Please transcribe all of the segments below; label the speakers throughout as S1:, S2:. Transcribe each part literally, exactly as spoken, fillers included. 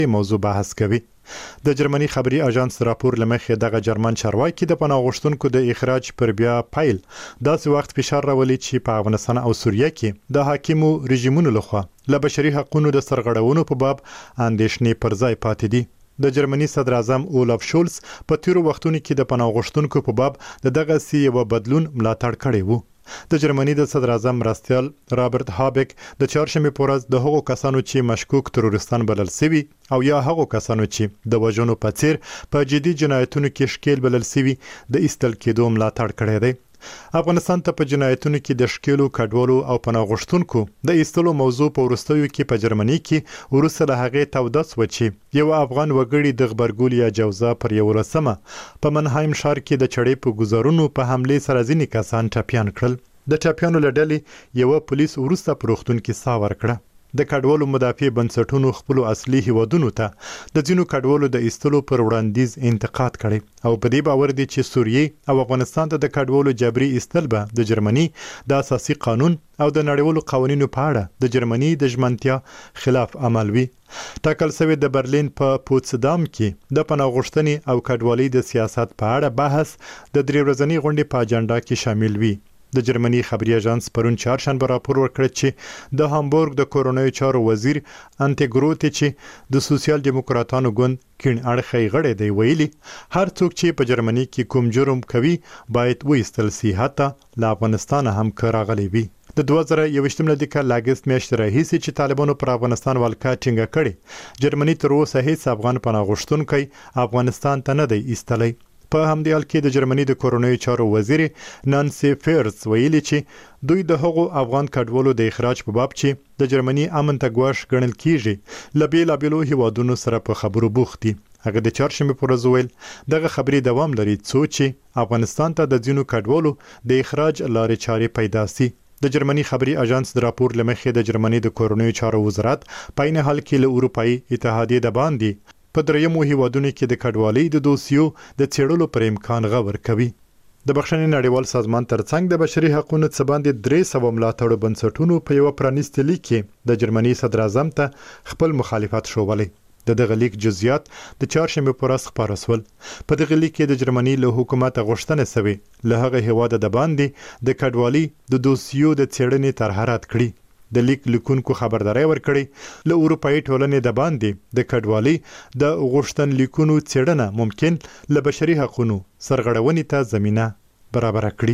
S1: موضوع بحث کوي. د جرمني خبري اژانس راپور لمخې دغه جرمن چارواکي د پناه غوښتونکو د اخراج پر بیا پایل داسې وخت فشار راولي چې په افغانستان او سوریه کې د حاکمو رژیمونو لخوا له بشري حقوقو د سرغړونو په باب اندېښنې پر ځای پاتې دي. د جرمني صدر اعظم اولف شولز په تیرو وختونو کې د پناه غوښتونکو په باب د دغه سی یو بدلون ملاتړ کړی وو. د جرمني د صدر اعظم مرستیال رابرټ هابک د چهارشنبه په ورځ د هغو کسانو چې مشکوک تروریستان بلل شوي او یا هغو کسانو چې د وژنو په څیر په جدي جنایتونو کې ښکیل بلل شوي د ایستل کېدو ملاتړ کړی دی. افغانستان ته په جنایتونو کې د ښکیلو کډوالو او پناه غوښتونکو د ایستلو موضوع په وروستیو کې په جرمني کې وروسته له هغې توده شوه چې یو افغان وګړي د غبرګول یا جوزا پر یولسمه په منهایم ښار کې د چړې په ګزارونو په حمله سره ځینې کسان ټپیان کړل. د ټپیانو له ډلې یو پولیس وروسته په روغتون کې ساه ورکړه. د کډوالو مدافع بنسټونو خپل اصلي هیوادونو ته د ځینو کډوالو د ایستلو پر وړاندیز انتقاد کړي او په دې باور دي چې سوریه او افغانستان ته د کډوالو جبري ایستل به د جرمني د اساسي قانون او د نړیوالو قوانینو په اړه د جرمني د ژمنتیا خلاف عمل وي. ټاکل شوی د برلین په پوتسدام کې د پناه غوښتنې او کډوالۍ د سیاست په اړه بحث د درې ورځنۍ غونډې په اجنډا کې شامل وي. د جرمني خبري اژانس پرون چهارشنبه راپور ورکړ چې د هامبورګ د کورونایي چارو وزیر انټیګروتی چې د سوسیال دیموکراتانو ګوند کین اړخي غړی دی ویلي هر څوک چې په جرمني کې کوم جرم کوي باید وایستل سي حتی له افغانستان هم راغلی وي. د دوه زره یوویشتم لدیکه لاګست میاشتې راهیسې چې طالبانو پر افغانستان ولکه ټینګه کړې جرمني تر اوسه هیڅ افغان پناه غوښتونکی افغانستان ته نه دی ایستلی. په همدې حال کې د جرمني د کورونایي چارو وزیر نانسي فیرز ویلي چې دوی د هغو افغان کډوالو د اخراج په باب چې د جرمني امن ته ګواښ ګڼل کیږي له بیلابیلو هیوادونو سره په خبرو بوخت دي. هغه د چهارشنبه په ورځ ویل دغه خبري دوام لري څو چې افغانستان ته د ځینو کډوالو د اخراج لارې چارې پیدا سي. د جرمني خبري اژانس د راپور لمخې د جرمني د کورونایي چارو وزارت په عین حال کې له اروپאי اتحادیې د باندې په دریمو هیوادونو کې د کډوالۍ د دوسیو د څېړلو پر امکان غور کوي. د بخښنې نړیوال سازمان ترڅنګ د بشري حقوقو څخه باندې درې سوه ملاتړو بنسټونو په یو پرانیستي لیک کې د جرمني صدر اعظم ته خپل مخالفت شوولی. د دغه لیک جزئیات د چهارشنبه په ورځ خپاره شول. په دغه لیک کې د جرمني له حکومت غوښتنه شوې له هغه هیواد د باندې د کډوالۍ د دوسیو د څېړنې طرحات کړي. د لیک لیکونکو خبرداري ورکړي له اروپאי ټولنې د باندې د کډوالۍ د غوښتن لیکونو څېړنه ممکن له بشري حقوقو سرغړونې ته زمينه برابر کړي.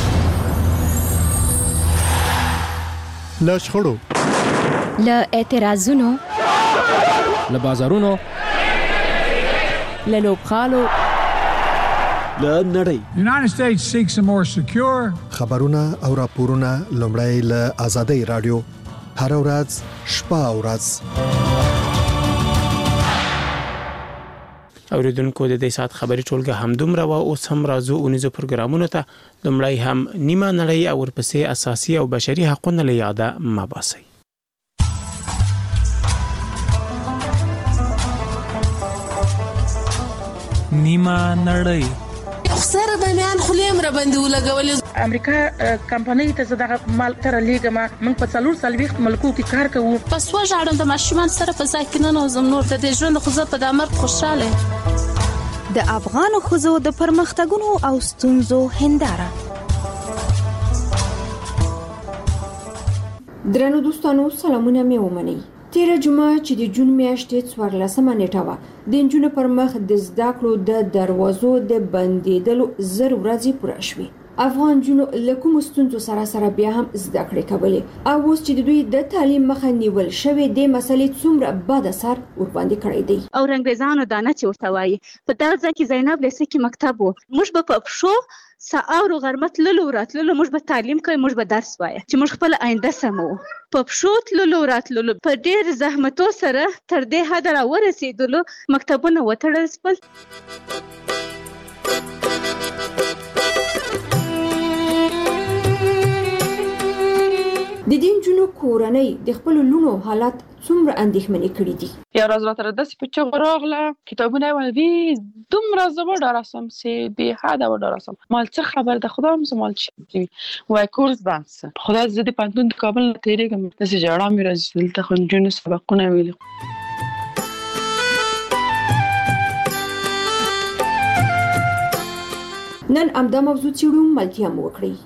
S1: له شخړو
S2: له اعتراضونو
S3: له بازارونو
S2: له لوبغالو
S4: له نړۍ
S5: United States seeks a more secure
S6: خبرونه او راپورونه لومړی له آزادۍ رادیو هر ورځ شپه او ورځ
S3: اوریدونکو د دې سات خبري ټولګه هم دومره و اوس هم راځو اونیزو پروګرامونو ته لومړی هم نیمه نړۍ او ورپسې اساسي او بشري حقوقونه له یاده مباسي.
S7: نیمه نړۍ
S8: سره باندې خلیم را باندې ولګول
S9: امریکا کمپنۍ ته زداغه مال تر لیګه ما موږ په څلور سالويخت ملکو کې کار کوو.
S8: پس وژاړم د ماشومان سره په ځای کې نه نوزم نور د دې ژوند خو زه په د امر خوشاله.
S2: د افغان خوځو د پرمختګونو او ستونزو هنداره.
S10: درنو دوستانو سلامونه مې ومنئ. تیره جمعه چې د جون میاشتې څوارلسمه نیټه وه د نجونو پر مخ د زده کړو د دروازو د بندېدلو زر ورځې پوره شوې. افغان جنو له کومو ستونزو سره سره بیا هم زده کړې کولې او اوس چې د دوی د تعلیم مخه نیول شوې د مسلې څومره بد اثر ورباندې کړی دی.
S11: او انګریزانو دانه چې ورته وایي په دغه ځای کې زینب لیسې کې مکتب و موږ به په پښو ساعت او غرمه تللو راتللو موږ به تعلیم کوي موږ به درس وایو چې موږ خپل آینده سمو په پښو تللو راتللو په ډېر زحمتو سره تر دې حده راورسېدلو مکتبونه وتړل شول.
S10: د دې نجونو کورنۍ د خپل لونو حالات څومره اندېښمنې کړي دي.
S9: یو ورځ راته داسې په چغ راغله کتابونه یې ولوي دومره زه وډاره سوم چې بې حده وډاره سوم مال څه خبر ده خدا هم مال چی وای کورس بند څه خدا زه د پوهنتون د کابل نه تېرېږم داسې ژړا مې راځي دلته خو نجونو سبقونه ویلي.
S10: نن همدا موضوع څېړو، ملتیا مو وکړئ.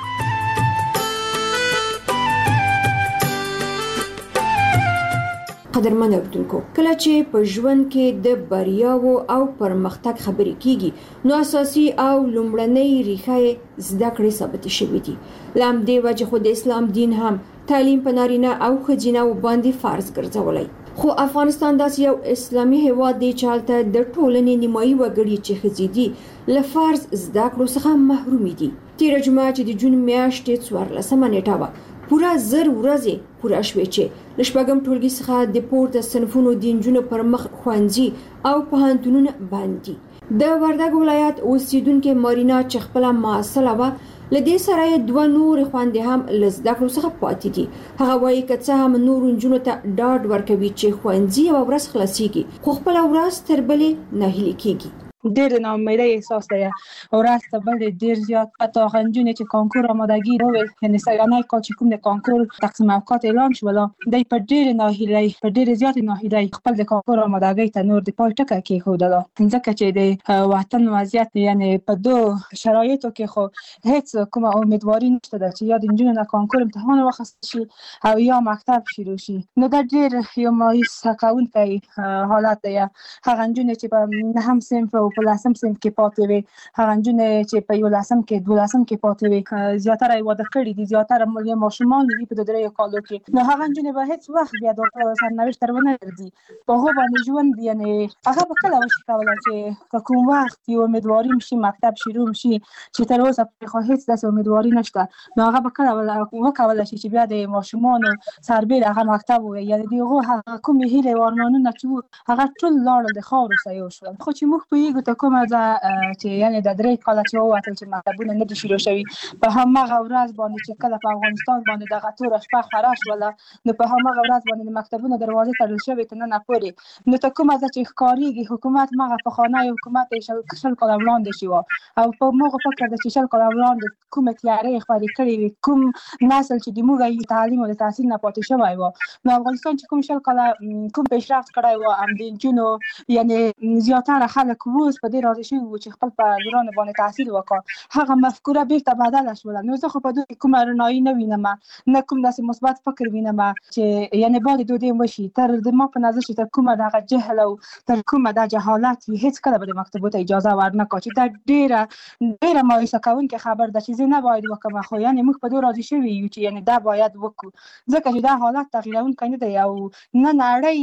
S10: قدرمن اوریدونکو، کله چې په ژوند کې د بریاو او پرمختګ خبرې کیږي نو اساسي او لومړنۍ ریښه یې زده کړې ثابتې شوې دي. له همدې وجې خو د اسلام دین هم تعلیم په نارینه او ښځینه باندې فرض ګرځولی. خو افغانستان داسې یو اسلامي هیواد دی چې هلته د ټولنې نیمایي وګړي چې ښځې دي له فرض زده کړو څخه محرومې دي. تېره جمعه چې د جون میاشتې څوارلسمه نیټه وه، پوره زر ورځې پوره شوې چې له شپږم ټولګي څخه د پورته صنفونو د نجونو پر مخ ښوونځي او پوهنتونونه بند دي. د وردګ ولایت اوسیدونکې مارینا چې خپله محصله وه، له دې سره یې دوه نورې خویندې هم له زده کړو څخه پاتې دي. هغه وایي که څه هم نورو نجونو ته ډاډ ورکوي چې ښوونځي یوه ورځ خلاصیږي، خو خپله ورځ تر بلې ناهیلې کیږي.
S12: ډېر ناامیدۍ احساس دی، ورځ ته بل ډېر زیات. حتی هغه نجونې چې کانکور آمادګي وویل، یعنې سیلانی کال چې کوم د کانکور تقسیم اوقات اعلان شوله، دی په ډېرې ناهیلۍ په ډېرې زیاتې ناهیلۍ خپل د کانکور آمادګۍ ته نور د پای ټکی کېښودله، ځکه چې د وطن وضعیت یعنې په دو شرایطو کې خو هېڅ کومه امیدواري نشته ده چې یا د نجونو نه کانکور امتحان واخیستل شي او یا مکتب شروع شي. نو دا ډېر یو مایوس کوونکی حالت دی. هغه نجونې چې په نهم صنف او په لسم صنف کې پاتې وي، هغه نجونې چې په یولسم کې دولسم کې پاتې وي، زیاتره یې واده کړي دي، زیاتره یې ماشومان دي په دریو کالو کې. نو هغه نجونې به هېڅ وخت بیا د سرنوشت ته ونه ګرځي، په هغو باندې ژوند یعنې هغه به کله وشي کولی چې که کوم وخت یو امیدواري شي مکتب شروع شي چې تر اوسه پرې خو هېڅ داسې امیدواري نشته، نو هغه به کله وکولی شي چې بیا د ماشومانو سربېره هغه مکتب ووایي. یعنې د هغو هغه کومې هیلې او ارمانونه چې وو هغه ټول لاړل د خاورو سره یو شول. خو چې موږ پوهېږو ته کومه ده چې یعنې د درې کاله چې ووتل چې مکتبونه نه دي شروع شوي، په هماغه ورځ باندې چې کله په افغانستان باندې دغه توره شپه خوره شوله، نو په هماغه ورځ باندې د مکتبونو دروازې تړل شوې تر ننه پورې. نو ته کومه ده چې ښکارېږي حکومت مغه پخوانی حکومت یې شل کاله وړاندې شي وه، او په موږ فکر ده چې شل کاله وړاندې کومې تیارې خپرې کړې وي، کوم نسل چې د موږ تعلیم او د تحصیل نه پاتې شوی وه. نو افغانستان چې کوم شل کاله کوم پیشرفت کړی وه، هم د نجونو یعنې زیاتره خلک اوس په دې راضي شوي وو چې خپل په لورانو باندې تحصیل وکړه. هغه مفکوره بیرته بدله شوله. نو زه خو په دوی کومه رڼایي نه وینم، نه کوم داسې مثبت فکر وینم چې یعنې باید دودی وشي. تر د ما په نظر چې تر کومه دغه جهل او تر کومه د جهالت وي، هېڅ کله به د مکتبو ته اجازه ورنه کړو، چې دا ډېره ډېره مایوسه کوونکې خبر ده چې زه نه باید وکړم. خو یعنې موږ په دوی راضي شوي یو چې یعنې دا باید وکړو، ځکه چې دا حالت تغیرونکی نه دی او نه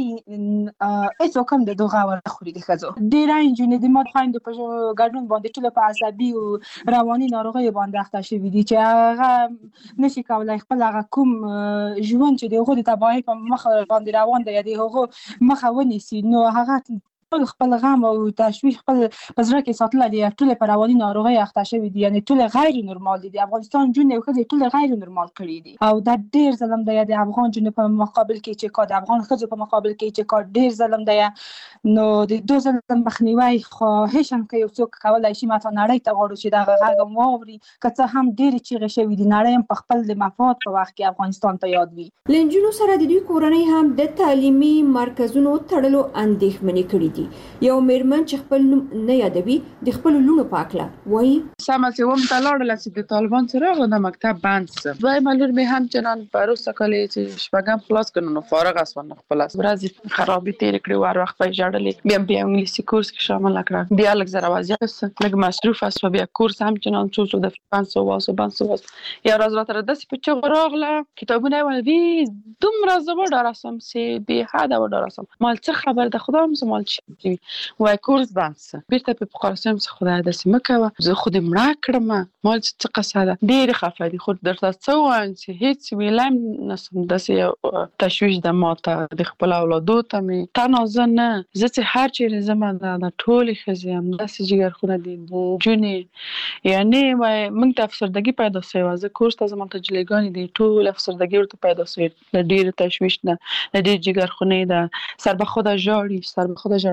S12: نړۍ هېڅوک هم د دغه ور خوري د ښځو. ډېره نجونې د ما د خویندو په ګډون باندې ټول په عصبي او رواني ناروغیو باندې اخته شوي دي چې هغه نشي کولی خپل هغه کوم ژوند چې د هغو د تباهۍ په مخ باندې روان دی یا د هغو مخه ونیسي، نو هغه ټول خپل غم او تشویش خپل په زړه کې ساتلی دی. ټول په رواني ناروغیو اخته شوي دي، یعنې ټول غیر نورمال دي. د افغانستان نجونې او ښځې ټول غیر نورمال کړي دي او دا ډېر ظلم دی د افغان نجونو په مقابل کې چې کار د افغان ښځو په مقابل کې چې کار ډېر ظلم دی. نو د دو ظلم مخنیوی خواهش هم که یو څوک کولی شي، ما ته نړۍ ته غواړو چې دغه غږ هم واوري، که څه هم ډېرې چیغې شوي دي، نړۍ هم په خپل د مفاد په وخت کې افغانستان ته یاد وي.
S10: له نجونو سره د دوی کورنۍ هم د تعلیمي مرکزونو تړلو اندېښمنې کړي دي. یو مېرمن چې خپل نوم نه یادوي د خپلو لوڼو په هکله وایي:
S9: سمه چې اووم ته لاړله چې د طالبان چې راغله د مکتب بند سه، دویمه لور مې همچنان په وروسته کال یې چې شپږم خلاص کړو نو فارغه شوه، نو خپله ورځې خرابې تېرې کړې، هر وخت به یې ژړلې. بیا بیا انګلیسي کورس کې شامله کړه، بیا لږ زره وضعیت لږ مصروفه شوه، بیا کورس همچنان څو څو دفعې بند سو واسو بند سو واسو. یو ورځ راته داسې په چغو راغله، کتابونه یې ولوي، دومره زه وډارسم چې بېحده وډارسم. مال څه خبر ده خدای هم مال چی کوي، وای کورس بند سه. بیرته په پخارسم څه خدای داسې مه کوه، زه خو دې مړه کړم، مال څه قصه ده. ډېرې خفه دي، خو درته څه ووایم چې هېڅ ویلی هم نشم. داسې یو تشویش ده ما ته د خپلو اولادو ته مې تنها زه نه، زه چې هر چېرې ځمه د ټولې ښځې همداسې جګرخونه دي نجونې، یعنې وایي موږ ته افسردګي پیدا شوې وه. زه کورس ته ځم، هلته جلیګانې دي، ټول افسردګي ورته پیدا شوې له ډېر تشویش نه، له ډېر جګرخونې ده. سر به خوده ژاړي، سر به خوده ژړا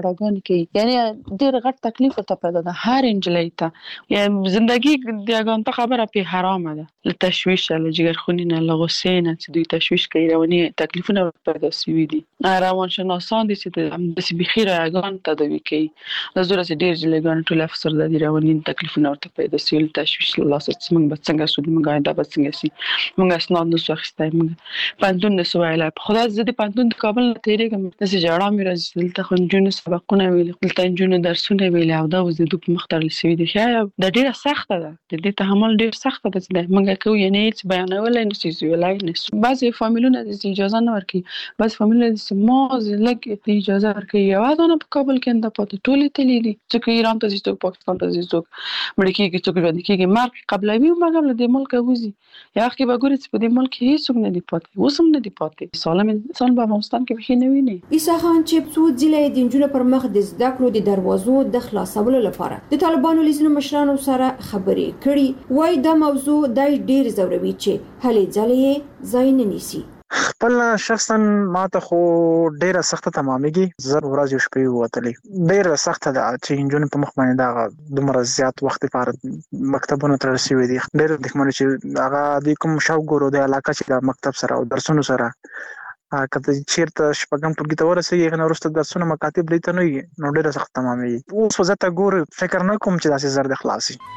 S9: ژړاګانې کوي، یعنی ډېر غټ تکلیف ورته پیدا ده هر انجلۍ ته. یعنی زندگی د یګانته خبره په حرامه ده، له تشویش له جګرخونی نه له غصې نه چې دوی تشویش کوي رواني تکلیفونه پیدا شوي دي. روانشناسان دي چې همداسې بیخي یګان تداوي کوي. د زوره چې ډېر جلګان ټول افسرده دي رواني تکلیفونه ورته پیدا شوي، له تشویش له لاسه چې موږ به څنګه سو موږ آینده به څنګه شي، موږ اسناد نسو اخیستی، موږ پوهنتون نسو ویلی. په خدای زه د پوهنتون د کابل نه تېرېږم، داسې ژړا مې راځي چې دلته خو نجونو سبقونه ویلي، دلته نجونو درسونه ویلي او دا اوس د دوی په مخ تړل شوي دي. ښه دا ډېره سخته ده، د دې تحمل ډېر سخته ده چې موږ کوو، یعنې هېڅ بیانولی نه شو، ویلی نه شو. بعضې فامیلونه داسې اجازه نه ورکوي، بعضې فامیلونه داسې مازې لږ اجازه ورکوي. یوازې نه په کابل کې انده پاتې ټولې تللي دي، څوک ایران ته ځي، څوک پاکستان ته ځي، څوک مړه کېږي، څوک ژوندي کېږي. مرګ قبلوي او مګر له دې ملکه وځي. یا وخت کې به ګورې چې په دې ملک کې هېڅوک نه دي پاتې، اوس هم نه دي پاتې. سالم انسان په افغانستان کې بیخي نه ویني.
S10: عیسی خان چې څو ځله د نجونو پر مخ د زده کړو د دروازو د خلاصولو لپاره د طالبانو له ځینو مشرانو سره خبرې کړي، وایي دا موضوع دای ډېر ځوروي چې هلې ځلې یې ځای نه نیسي.
S13: خپل شخصا ماته خو ډیره سخته تمامېږي، زر ورځې شپې ووتلې، ډیره سخته ده چې نجونې په مخ باندې دا دومره زیات وخت لپاره مکتبونو ته رسېدلي دي. ډېر اندېښمن چې هغه د کوم شوق ګورو د علاقه چې د مکتب سره او درسونو سره کته چیرته شپږم ټولګي ته ورسېږي، هغه نه وروسته درسونه مکاتب لیته نه وي، نو ډیره سخت تمامېږي. اوس خو زه ته ګور فکر نه کوم چې داسې زر د خلاص شي.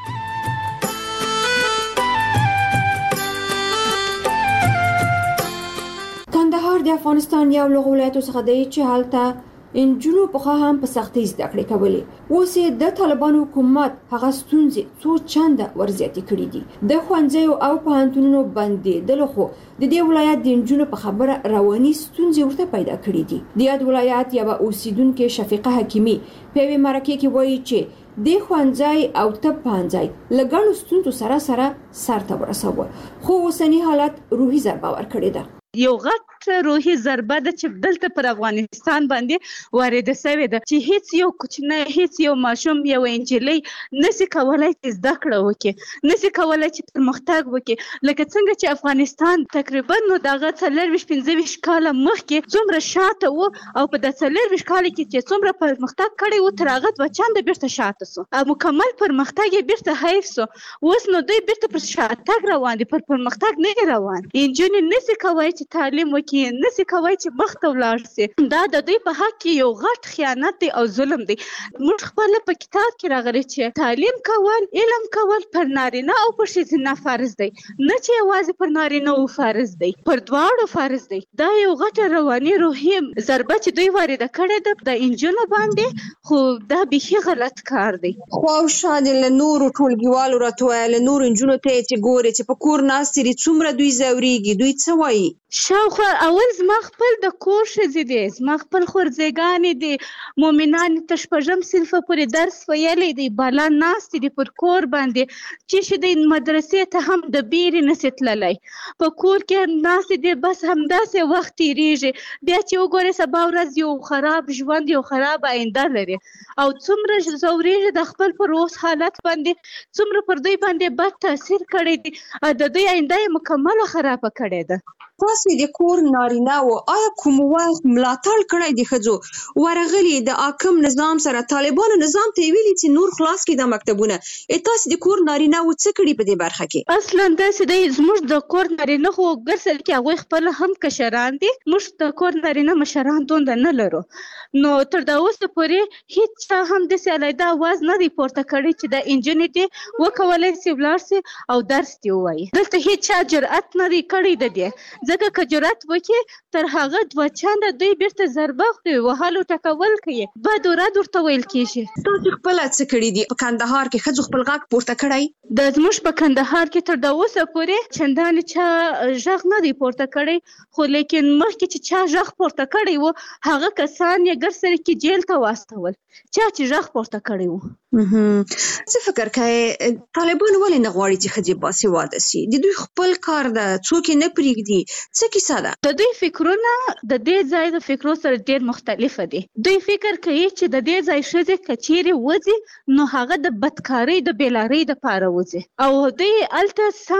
S10: کندهار د افغانستان یو له ولایتو څخه دی چې هلته نجونو پخوا هم په سختۍ زده کړې کولې، اوس یې د طالبانو حکومت هغه ستونزې څو چنده ورزیاتې کړي دي. د ښوونځیو او پوهنتونونو بندېدلو خو د دې ولایت د نجونو په خبره رواني ستونزې ورته پیدا کړي دي. د یاد ولایت یوه اوسیدونکې شفیقه حکیمي په یوې مرکې کې وایي چې د ښوونځی او طب پوهنځی له ګڼو ستونزو سره سره سر ته ورسوه، خو اوسني حالت روحي ضربه ورکړې ده.
S11: یو غټ روحي ضربه ده چې دلته پر افغانستان باندې وارده شوې ده چې هیڅ یو کوچنی، هیڅ یو ماشوم، یو انجلۍ نشي کولای چې زده کړه وکړي، نشي کولای چې پرمختګ وکړي. لکه څنګه چې افغانستان تقریبا نو دغه څلرویشت پنځه کاله مخکې څومره شاته و او په د څلرویشت کال کې چې څومره پرمختګ کړی و تر هغه دوه چنده بیرته شاته سو، او مکمل پرمختګ یې بیرته حیف سو. اوس نو دوی بیرته پر شاتګ روان دي، پر پرمختګ نه روان. نجونې نشي کولای چې تعلیم وکړي، نشي کولای چې مخ ته ولاړ شي. دا د دوی په حق کې یو غټ خیانت دی او ظلم دی. موږ خپل په کتاب کې راغلي چې تعلیم کول، علم کول پر نارینه او پر ښځینه فرض دی، نه چې یوازې پر نارینه او فرض دی، پر دواړو فرض دی. دا یو غټ رواني روحي ضربه چې دوی وارده کړې ده د انجونو باندې، خو دا بیخي غلط کار دی.
S14: خو شاید له نورو ټولګیوالو راته وایي، له نورو نجونو ته چې ګوري چې په کور ناستې دي څومره دوی ځورېږي، دوی څه وایي؟
S11: شاوخوا اول زما خپل د کور ښځې دي، زما خپل خورزېګانې دي، مؤمنانې ته شپږم صنفه پورې درس ویلی دی، بالا ناستې دي پر کور باندې، چې شي دی مدرسې ته هم د بیرې نسي تللی، په کور کې ناستې دي، بس همداسې وخت تېرېږي. بیا چې وګورې سبا ورځ یو خراب ژوند، یو خراب آینده لري، او څومره ځورېږي د خپل پر اوس حالت باندې، څومره پر دوی باندې بد تاثیر کړی دی، د دوی آینده یې مکمله خرابه کړې ده.
S14: تاسو د کور نارینه و آیا کوم وخت ملاتړ کړی د ښځو ورغلي د حاکم نظام سره، طالبانو نظام ته ویلي چې نور خلاص کړي دا مکتبونه؟ تاسو د کور نارینه و څه کړي په دې برخه کې؟
S11: اصلا داسې دی، زموږ د کور نارینه خو ګرځل کې هغوی خپل هم کشران دي، موږ د کور نارینه مشران دومره نه لرو، نو تر دا اوسه پورې هیڅ چا هم داسې علیحده اواز نه دی پورته کړی چې دا انجونې دې وکولی سي ولاړ سي او درس دې ووایي. دلته هیڅ چا جرأت نه دی کړی د دې، ځکه که جرأت وکړي تر هغه دوه چنده دوی بیرته ضربه خوري، وهلو ټکول کوي، بد و رد ورته ویل کېږي.
S14: تاسو خپله څه کړي دي په کندهار کې؟ ښځو خپل غږ پورته کړی؟
S11: د زموږ په کندهار کې تر دا اوسه پورې چندانې چا غږ نه دی پورته کړی، خو لیکن مخکې چې چا غږ پورته کړی و هغه کسان یې ګرسره کې جیل ته واستول، چا چې غږ پورته کړی و.
S14: څه فکر کوئ طالبان ولې نه غواړي چې ښځې باسواده سي؟ د دوی خپل کار ده، څوک یې نه پرېږدي، څه کیسه ده؟
S11: د دوی فکرونه د دې ځای د فکرو سره ډېر مختلفه دي. دوی فکر کوي چې د دې ځای ښځې که چیرې وځي نو هغه د بدکارۍ د بېلارۍ دپاره وځي، او دوی هلته سمه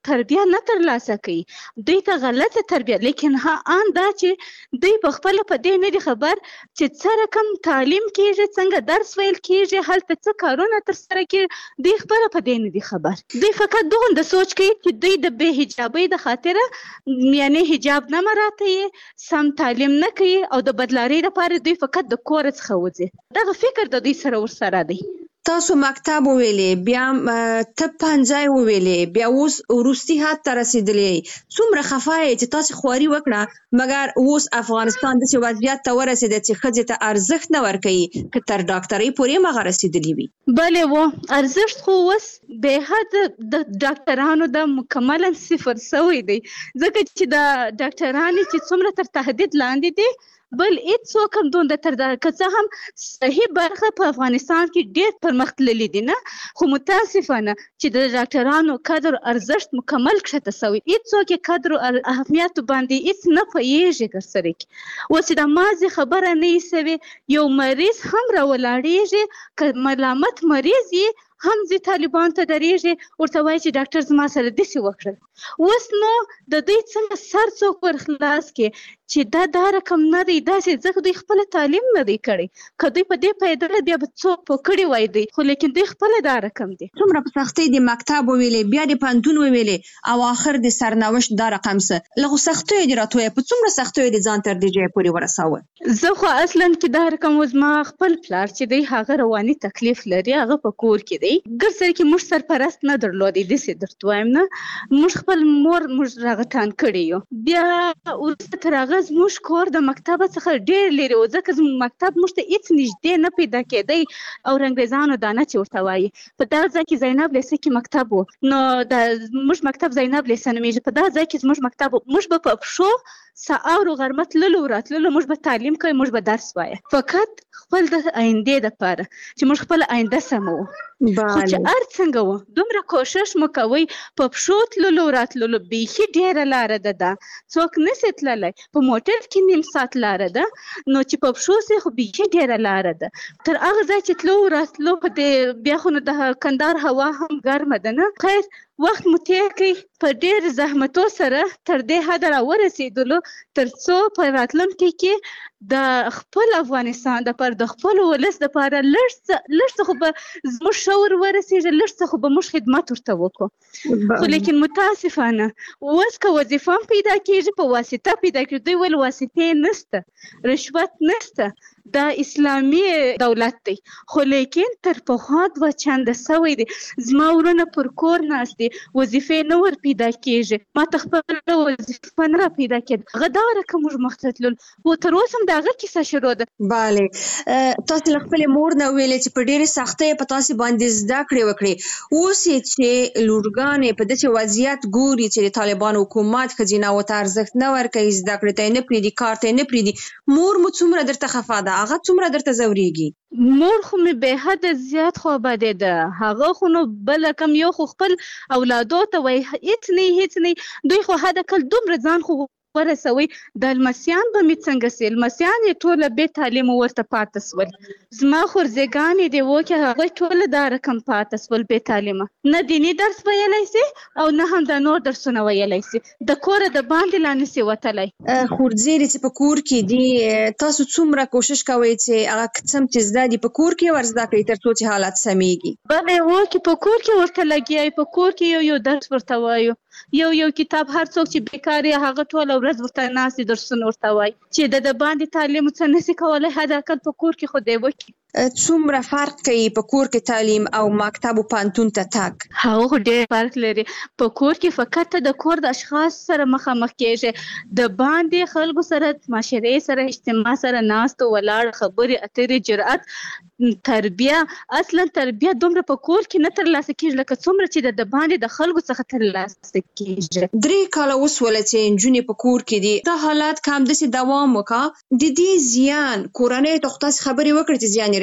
S11: تربیه نه ترلاسه کوي، دوی ته غلطه تربیه. لیکن ها ان دا چې دوی په خپل په دې نه دي خبر چې څه رقم تعلیم کیږي، څنګه درس ویل کیږي، هلته څه کارونه تر سره کیږي، دوی خپل په دې نه دي خبر. دوی فقط دغه د سوچ کوي چې دوی د بې حجابۍ د خاطره یعنی حجاب نه مراته، سم تعلیم نه کوي او د بدلاري لپاره دوی فقط د کور څخه وځي. دغه فکر د دوی سره ورسره دی.
S14: تاسو مکتب وویلې، بیا ته پنځای وویلې، بیا اوس وروستي حد ته رسېدلې. څومره خفه یې چې تاسو خواري وکړه، مګر اوس افغانستان داسې وضعیت ته ورسېده چې ښځې ته ارزښت نه ورکوي که تر ډاکټرۍ پورې مغه رسېدلې وي.
S11: بلې و ارزښت خو اوس بې حده د ډاکټرانو د مکملا صفر سوی دی، ځکه چې د ډاکټرانې چې څومره تر تهدید لاندې دي، بل هیڅوک هم دومره تر دا که څه هم صحیح برخه په افغانستان کې ډېر پرمختللي دي نه، خو متاسفانه چې د ډاکټرانو قدر ارزښت مکمل کښته سوی، هیڅوک یې قدر او اهمیت باندې هیڅ نه پوهېږي ګرسره کې. اوس د مازې خبره نه یې سوې، یو مریض هم راولاړېږي که ملامت مریض یې هم زی طالبان ته درېږي، ورته وایي چې ډاکټر زما سره داسې وکړل. اوس نو د دوی څنګه سر څوک ور خلاص کړي چې دا دا رقم نه دی، داسې ځکه دوی خپل تعلیم نه دی کړی. که دوی په دې پیدله بیا به څوک په کړي وای دی، خو لیکن دوی خپل دا رقم دی.
S14: څومره په سختۍ د مکتب وویلې، بیا د پوهنتون وویلې او آخر د سرنوشت دا رقم څه له سختیو دې راټویه، په څومره سختیو دې ځان تر دې ځایه پورې ورساوه؟
S11: زه خو اصلا کې دا رقم زما خپل پلار چې دی هغه رواني تکلیف لري، هغه په کور کې دی، ګرسره کې موږ سرپرست نه درلودی، داسې درته وایم نه، موږ خپل مور موږ راغټان کړی یو. بیا وروسته تر هغه زموږ کور د مکتب څخه ډېر لرې و، ځکه زموږ مکتب موږ ته هېڅ نږدې نه پیدا کېدی او انګریزانو دانه چې ورته وایي. په دغه ځای کې زینب لیسه کې مکتب و، نو د موږ مکتب زینب لیسه نومېږي. په دغه ځای کې زموږ مکتب و، موږ به په پښو سهار و غرمه تللو راتللو، موږ به تعلیم کوو، موږ به درس وایه، فقط خپل د آیندې دپاره چې موږ خپل آینده سمو. خو چې هر څنګه و دومره کوشش مو کوئ، په پښو تللو راتللو بیخي ډېره لاره ده، دا څوک نسي تللی، په موټر کې نیم ساعت لاره ده، نو چې په پښو سې خو بیخي ډېره لاره ده. تر هغه ځای چې تلو راتلو په دې بیا خو نو د کندهار هوا هم ګرمه ده نه، خیر وخت مو تېر کړئ په ډېر زحمتو سره تر دې حده راورسېدلو تر څو په راتلونکي کې د خپل افغانستان دپاره د خپل ولس دپاره لږ څه لږ څه خو به زموږ شعور ورسېږي، لږ څه خو به موږ خدمت ورته وکړو. خو لیکن متاسفانه اوس که وظیفه هم پیدا کېږي په واسطه پیدا کېږي، دوی ویل واسطې نشته، رشوت نشته، دا اسلامي دولت دی. خو لیکن تر پخوا دوه چنده سوی دی. زما ورونه پر کور ناست دي، وظیفې نه ور پیدا کېږي، ما ته خپله وظیفه نه را پیدا کېده، هغه دا رقم موږ مخته تلل و تر اوسه هم د هغه کیسه شروع ده.
S14: بله، تاسو له خپلې مور نه ویلې چې په ډېرې سختۍ په تاسې باندې زده کړې وکړې، اوس یې چې لورګانې په داسې وضعیت ګوري چې د طالبانو حکومت ښځیناو ته ارزښت نه ورکوي، زده کړې ته یې نه پرېږدي، کار ته یې نه پرېږدي، مور مو څومره درته خفه ده؟ هغه څومره درته ځورېږي؟
S11: مور خو مې بې حده زیات خو آبادېده، هغه خو نو بله کم یو خو خپل اولادو ته وایي هېڅ نه هېڅ نه، دوی خو حد اقل دومره ځان خو ورسوي. د لمسیان به مې څنګه سي، لمسیان یې ټوله بې تعلیمه ورته پاته سول، زما خورزېګانې دې وکړې هغوی ټوله دا رقم پاته سول بې تعلیمه، نه دیني درس ویلی سي او نه هم د نور درسونه ویلی سي، د کوره د باندې لا نسي وتلی.
S14: خورزېرې چې په کور کې دي، تاسو څومره کوشش کوئ چې هغه قسم چې زده دي په کور کې ور زده کړئ تر څو چې حالت سمیږي؟
S11: بلې وکړي په کور کې ورته لګیا، په کور کې یو یو درس ورته وایو، یو یو کتاب، هر څوک چې بیکار یې هغه ټوله ورځ ورته ناست دي درسونه ورته وایي، چې د د باندې تعلیم څه نسي کولی، حد اقل په کور کې خو دی وکړي.
S14: څومره فرق کوي په کور کې تعلیم او مکتب او پوهنتون ته تګ؟
S11: هغه خو ډېر فرق لري. په کور کې فقط ته د کور د اشخاص سره مخامخ کېږي، د باندې خلکو سره، معاشرې سره، اجتماع سره ناست ولاړ، خبرې اترې، جرأت، تربیه، اصلا تربیه دومره په کور کې نه ترلاسه کېږي لکه څومره چې د باندې د خلکو څخه ترلاسه کېږي.
S14: درې کاله وسوله چې نجونې په کور کې دي، دا حالات که همداسې دوام وکړه، د دې زیان کورنۍ ته خو تاسې خبرې وکړې چې زیان یې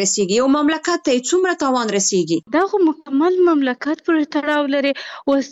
S14: باندې رسیږي؟ یو مملکت ته څومره تاوان رسیږي؟
S11: دا خو مکمل مملکت پر تړاو لري. اوس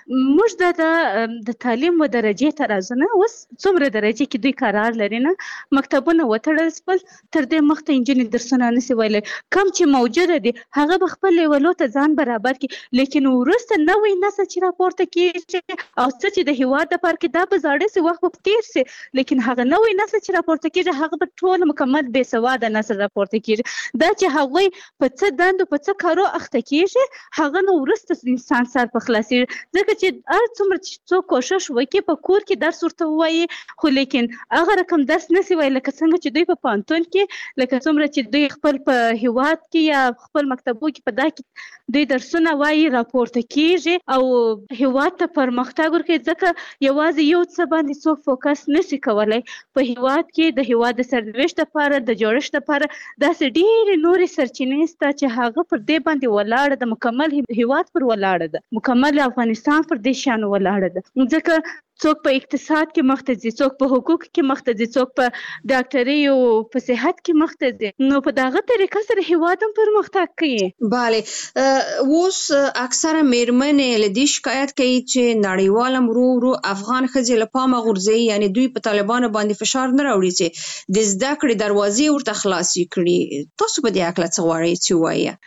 S11: موږ د د تعلیم و درجې ته راځو نه، اوس څومره درجې کې دوی قرار لري نه، مکتبونه وتړل سول، تر دې مخته انجونې درسونه نشي ویلی، کم چې موجوده دي هغه به خپل لیولو ته ځان برابر کړي. لیکن وروسته نوی نسل چې راپورته کېږي او څه چې د هېواد دپاره کې دا به زاړه سي، وخت به تېر سي، لیکن هغه نوی نسل چې راپورته کېږي هغه به ټول مکمل بې سواده نسل راپورته کېږي. دا چې هغوی په څه دندو په څه کارو اخته کېږي هغه نو وروسته انسان سر په خلاصېږي. ځکه چې هر څومره چې څوک کوشش وکړي په کور کې درس ورته ووایي، خو لیکن هغه رقم درس نسي ویلی لکه څنګه چې دوی په پوهنتون کې، لکه څومره چې دوی خپل په هېواد کې یا خپل مکتبو کې په دا کې دوی درسونه وایي راپورته کېږي او هېواد ته پرمختګ ورکوي. ځکه یوازې یو څه باندې څوک فوکس نشي کولی. په هېواد کې د هېواد د سرنوشت لپاره، د جوړښت لپاره داسې ډېرې نورې سرچینې شته چې هغه پر دې باندې ولاړه ده، مکمل هېواد پر ولاړه ده، مکمل افغانستان پر دې شان ولاړه ده. ځکه څوک په اقتصاد کې مخته ځي، څوک په حقوق کې مخته ځي، څوک په ډاکټري او په صحت کې مخته ځي، نو په دغه طریقه سره هېواد هم پرمختګ کوي.
S14: بله، اوس اکثره میرمنې له دې شکایت کوي چې نړیوال هم ورو ورو افغان ښځې له پامه غورځوي، یعنې دوی په طالبانو باندې فشار نه راوړي چې د زده کړې دروازې ورته خلاصې کړي. تاسو په دې هکله څه غواړئ چې ووایه؟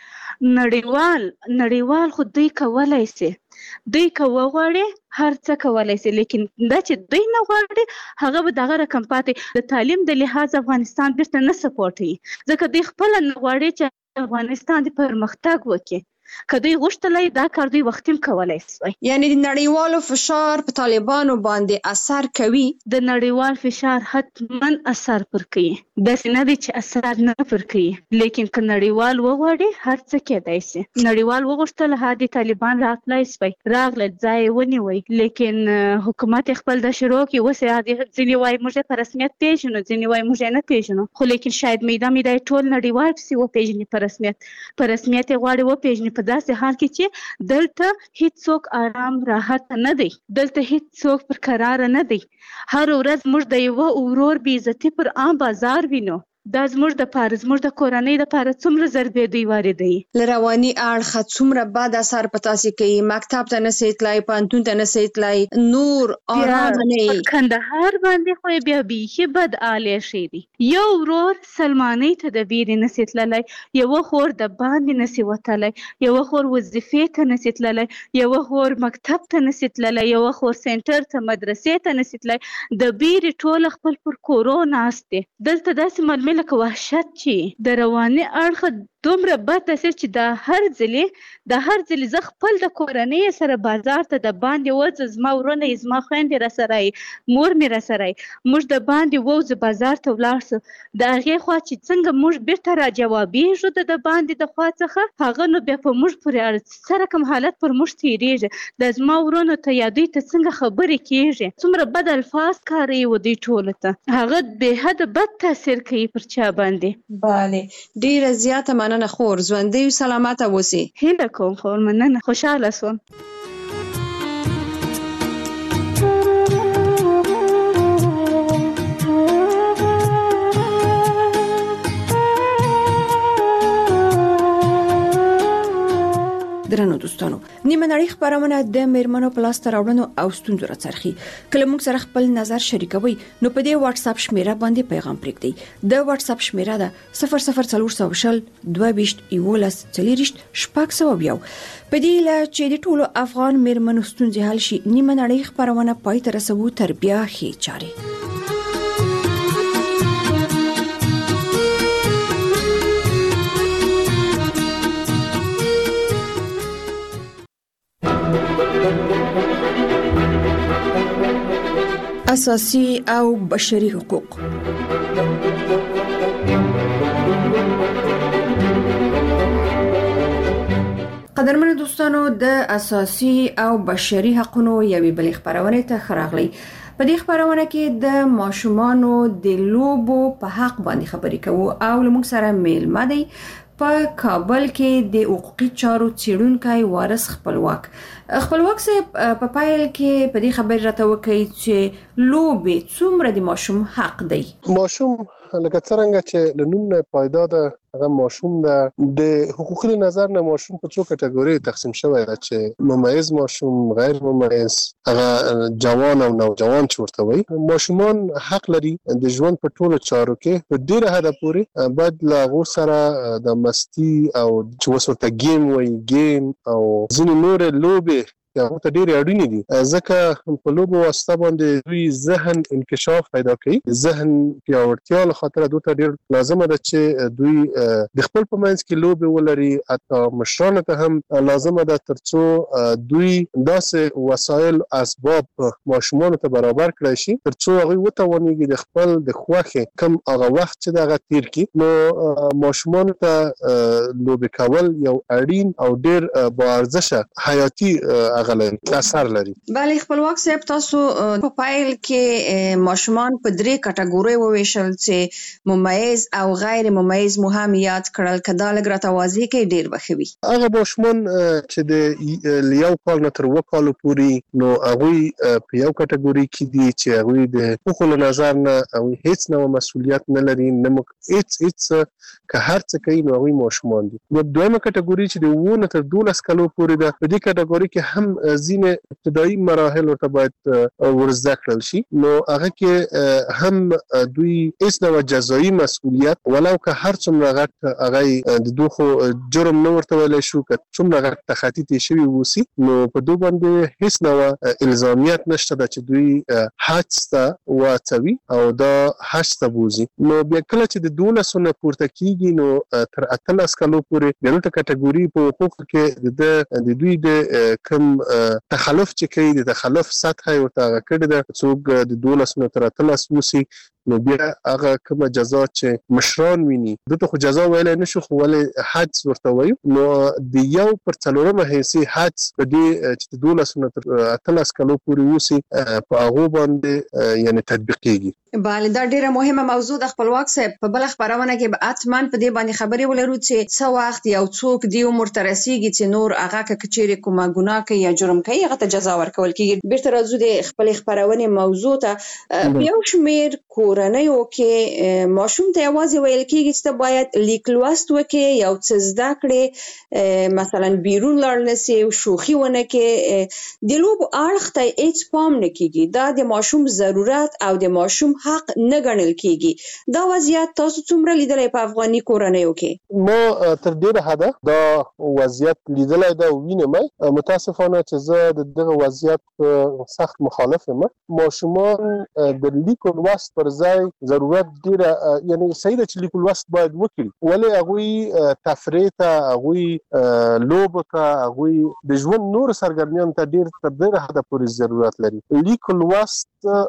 S11: نړیوال نړیوال خو دوی کولی سي، دوی که وغواړي هر څه کولی سي، لیکن دا چې دوی نه غواړي هغه به دغه رقم پاتې. د تعلیم د لحاظ افغانستان بیرته نه سپورټوي، ځکه دوی خپله نه غواړي چې افغانستان د پرمختګ وکړي. که دوی غوښتلی دا کار دوی وختي هم کولی سوی.
S14: یعنې د نړیوالو فشار په طالبانو باندې اثر کوي؟
S11: د نړیوال فشار حتما اثر پر کوي، داسې نه دی چې اثر نه پر کوي، لیکن که نړیوال وغواړي هر څه کېدای سي. نړیوال وغوښتل هادي طالبان راتلی سوی، راغلل ځای یې ونیوی، لیکن حکومت یې خپل د شروع کې اوس ځینې وایي موږ یې په رسمیت پېژنو، ځینې وایي موږ یې نه پېژنو، خو لیکن شاید میده میده یې ټول نړیوال پسې وپېژني، په رسمیت په رسمیت یې غواړي وپېژني، په داسې حال کې چې دلته هیڅوک آرام راحت نه دی، دلته هیڅوک پر قرار نه دی. هر ورځ موږ د یوه ورور بې عزتي پر عام بازار وینو. دا زموږ د پاره، زموږ د کورنۍ د پاره څومره ضربې دوی واردوي.
S14: له رواني اړخه څومره بد اثر په تاسې کوي؟ مکتب ته نسئ تلای، پوهنتون ته نسئ تلای، نور آرام نه یې.
S11: په کندهار باندې خو یې بیا بیخي بد حال ایښی دی. یو ورور سلمانۍ ته د بیرې نسي تللی، یوه خور د باندې نسي وتلی، یوه خور وظیفې ته نسي تللی، یوه خور مکتب ته نسي تللی، یوه خور سینټر ته مدرسې ته نسي تللی، د بیرې ټوله خپل پر کورو ناست دی. دلته داسې معلومې لکه وحشت چې د رواني اړخه دومره بد تاثیر چې د هر ځلې د هر ځلې زه خپل د کورنۍ سره بازار ته د باندې وځم، زما ورونه یې، زما خویندې راسره یې، مور مې راسره یې، موږ د باندې ووځو بازار ته ولاړ سو، د هغې خوا چې څنګه موږ بیرته را جوابېږو د د باندې د خوا څخه، هغه نو بیا په موږ پورې اړه څه رقم حالت پر موږ تېرېږي. د زما ورونو ته یا دوی ته څنګه خبرې کېږي، څومره بد الفاظ کاروي و دوی ټولو ته، هغه بې حده بد تاثیر کوي پر چا باندې.
S14: بله، ډېره زیاته مننه خور، ژوندۍ او سلامته اوسئ.
S11: هیله کوم خور، مننه، خوشحاله شوم.
S10: درنو دوستانو، نیمه نړۍ خبرونه د میرمنو په لاسته راوړنو او ستونزو راڅرخي. کله موږ سره خپل نظر شریکوي نو په دې واتس اپ شمیره باندې پیغام پرېږدئ. د واتس اپ شمیره ده صفر صفر څلور سوه شل دوه ویشت یولس څلېرویشت شپږ سوه یو. په دې هیله چې د ټولو افغان میرمنو ستونزې حل شي، نیمه نړۍ خبرونه پای ته رسوو تر بیا ښې چارې. اساسي او بشري حقوق. قدرمنو دوستانو، د اساسي او بشري حقوقو یوې بلې خبرونه ته خراغلی. په دې خبرونه کې د ماشومانو د لوبو په حق باندې خبرې کوو او لمونږ سره میلمه دی په کابل کې د حقوقي چارو څیړونکی وارث خپلواک. خپلواک صاحب په پایل کې په دې خبر راته وکړي چې لوبې څومره د ماشوم حق دی؟
S15: ماشوم لکه څنګه چې له نوم نه پیدا ده هغه ماشوم ده. د حقوقي نظر نه ماشوم په څو کټګوري تقسیم شوی دی چې ممیز ماشوم، غیر ممیز، هغه جوان او نوجوان چورته وي. ماشومان حق لري د ژوند په ټولو چارو کې په ډیره حد پورې باید له غو سره د مستی او چې وسورته گیم وي گیم او ځینې نور لوبې هغه ته ډېر اړینې دي، ځکه په لوبو واسطه باندې دوی ذهن انکشاف پیدا کوي. ذهن پیاوړتیا له خاطر دوی ته ډېر لازمه ده چې دوی د خپل په منځ کې لوبې ولري. حتی مشرانو ته هم لازمه ده ترڅو دوی داسې وسایل اسباب ماشومانو ته برابر کړی شي ترڅو هغوی وتوانیږي د خپل د خوښې کم هغه وخت چې دغه تیر کړي. نو ماشومانو ته لوبې کول یو اړین او ډېر با ارزشه حیاتي غلن اثر لري.
S14: بله خپلواک صاحب، تاسو په پایل کې ماشومان په درې کټګوري وویشل چې ممیز او غیر ممیز مو هم یاد کړل، کدا لږ راته واضح کې ډیر بخوي.
S15: هغه ماشومان چې د یو کال نه تر اووه کالو پورې نو هغه په یو کټګوري کې دي چې هغه د حقوقو نظر نه او هیڅ نوع مسؤلیت نه لري، نه هیڅ هیڅ که هر څه کوي نو هغه ماشومان دي. نو دویمه کټګوري چې د اووه نه تر دولس کالو پورې ده، په دې کټګوري کې هم ځینې ابتدایي مراحل ورته باید ورزده کړل شي. نو هغه کې هم دوی هیڅ ډول جزایي مسؤلیت ولو که هر څومره غټ هغه د دوخو جرم نه ورته ویلی شو که څومره غټ تخطي تېر شوي واوسي، نو په دوی باندې هیڅ ډول الزامیت نشته ده چې دوی حج ته واچوي او دا حج ته بوځي. نو بیا کله چې د دولسو نه پورته کېږي نو تر اتلس کالو پورې بیا نورته کټګوري په حقوقو کې د دوی د کم تخلف چې کوي د تخلف سطح ورته هغه کړی ده. څوک د دولس نه تر اتلس وسي نو بیا هغه کومه جزا چې مشران ویني دته خو جزا ویلی نشو، خو ولې حد ورته وایو. نو د یو پر څلورمه حیثي حد په دې چې د دولس نه تر اتلس کالو پورې وسي په هغو باندې یعنې تطبیقېږي.
S14: بله دا ډیره مهمه موضوع د خپلواک صاحب. په بله خپرونه کې به حتما په دې باندې خبرې ولرو چې څه وخت یو څوک دی عمر ته رسیږي چې نور هغه که چیرې کومه ګناه کوي یا جرم کوي هغه ته جزا ورکول کېږي. بیرته راځو د خپلې خپرونې موضوع ته. په یو شمېر کورنیو کې ماشوم ته یوازې ویل کېږي چې ته باید لیک لوست وکړې، یو څه زده کړې، مثلا بیرون لاړ نه سې، شوخي ونه کړې، د لوبو اړخ ته هېڅ پام نه کېږي. دا د ماشوم ضرورت او د ماشوم حق نه ګڼل کېږي. دا وضعیت تاسو څومره لیدلی په افغاني کورنیو کې؟
S15: ما تر ډېره حده دا وضعیت لیدلی ده او وینم. متاسفانه چې زه د دغه وضعیت سخت مخالف یم. ماشومان د لیک او لوست پر ځای ضرورت ډېره یعنې صحیح ده چې لیک او لوست باید وکړي، ولې هغوی تفریح ته، هغوی لوبو ته، هغوی د ژوند نورو سرګرمیانو ته ډېر تر ډېره حده پورې ضرورت لري. لیک او لوست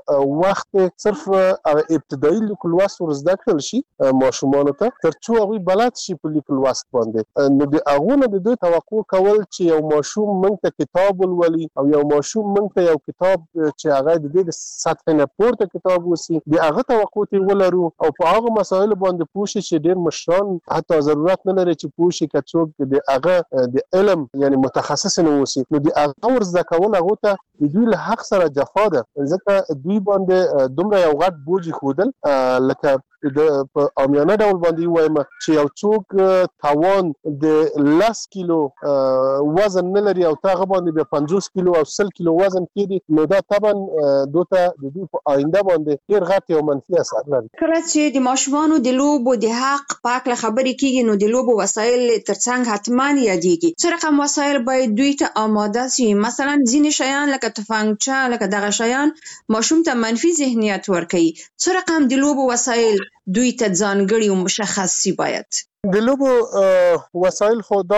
S15: وخت صرف ابتدایي لیک او لوست ور زده کړل شي ماشومانو ته تر څو هغوی بلد شي په لیک او لوست باندې. نو د هغو نه د دوی توقع کول چې یو ماشوم موږ ته کتاب ولولي او یو ماشوم موږ ته یو کتاب چې هغه د دې د سطحې نه پورته کتاب وسي د هغه توقع ته ولرو او په هغه مسایلو باندې پوه شي چې ډېر مشران حتی ضرورت نه لري چې پوه شي که څوک د هغه د علم یعنې متخصص نه اوسي. نو د هغه ور زده کول هغو ته د دوی له حق سره جفا ده، ځکه دوی باندې دومره یو غټ بوج ایښودل لکه د په عامیانه ډول باندې ووایم چې یو څوک توان د لس کیلو وزن نه لري او ته هغه باندې بیا پنځوس کیلو او سل کیلو وزن کېږي، نو دا طبعا دوی ته د دوی په آینده باندې ډېر غټ یو منفي اثر لري.
S14: کله چې د ماشومانو د لوبو د حق په هکله خبرې کېږي نو د لوبو وسایل ترڅنګ حتما یادېږي. څه رقم وسایل باید دوی ته آماده سي؟ مثلا ځینې شیان لکه تفنګچه لکه دغه شیان ماشوم ته منفي ذهنیت ورکوي. څه رقم د لوبو وسایل دوی ته ځانګړي او مشخص سي باید؟
S15: د لوبو وسایل خو دا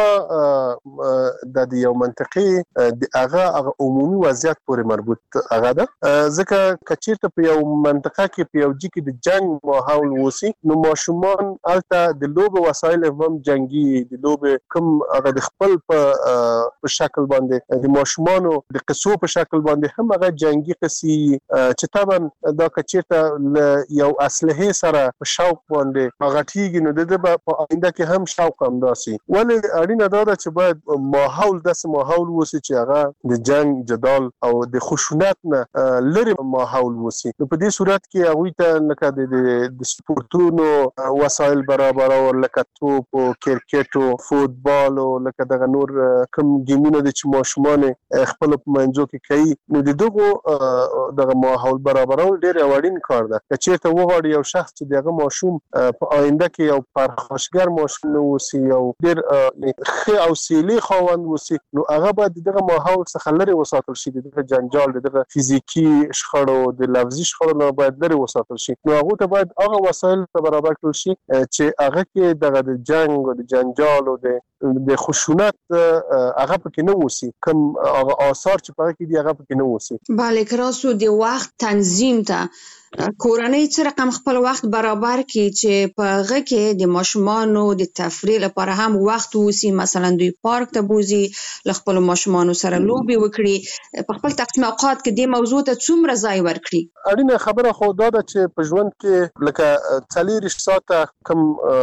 S15: د یو منطقې د هغه هغه عمومي وضعیت پورې مربوط هغه ده، ځکه که چېرته په یو منطقه کې په یو ځای کې د جنګ ماحول وسي نو ماشومان هلته د لوبو وسایل هم جنګي د لوبې کوم هغه د خپل په شکل باندې د ماشومانو د قصو په شکل باندې هم هغه جنګي قصې چې طبعا دا که چېرته له یو اسلحې سره په شوق باندې هغه ټیږي نو د ده به آینده کې هم شوق هم داسي. ولې اړینه دا ده چې باید ماحول داسې ماحول وسی چې هغه د جنگ جدال او د خشونت نه لري ماحول وسی. نو په دې صورت کې هغه ته لکه د سپورتونو وسایل برابر او لکه توپ او کرکټ او فوتبال او لکه دغه نور کوم ګیمونه د چې ماشومان خپل په منځو کې کوي، نو د دغه دغه ماحول برابرول ډېر اړین کار ده. چې چیرته وغواړي یو شخص چې دغه ماشوم په آینده کې یو پرخاشګر ماشوم وسی او ډېر ښه او سیلي خاوند وسی، نو هغه باید دغه ماحول څخه لري وساتل شي. دغه جنجال دغه فزیکی شخړو د لفظي شخړو نه باید لري وساتل شي. نو هغه ته باید هغه وسایل برابر کړل شي چې هغه کې دغه د جنگ او د جنجال او د د خشونت هغه پکې نه وسی، کوم هغه آثار چې پکې دي هغه پکې نه وسی.
S14: bale کراسو د وخت تنظیم ته کورنۍ څه رقم خپل وخت برابر کړي چې په هغه کې د ماشومانو د تفریح لپاره هم وخت وسی، مثلا دوی پارک ته بوزي، ل خپل ماشومانو سره لوبي وکړي، په خپل تقسیم اوقات کې د موضوع ته څومره ځای ورکړي.
S15: اړینه خبره خو دا ده چې په ژوند کې لکه څلور ساعته کم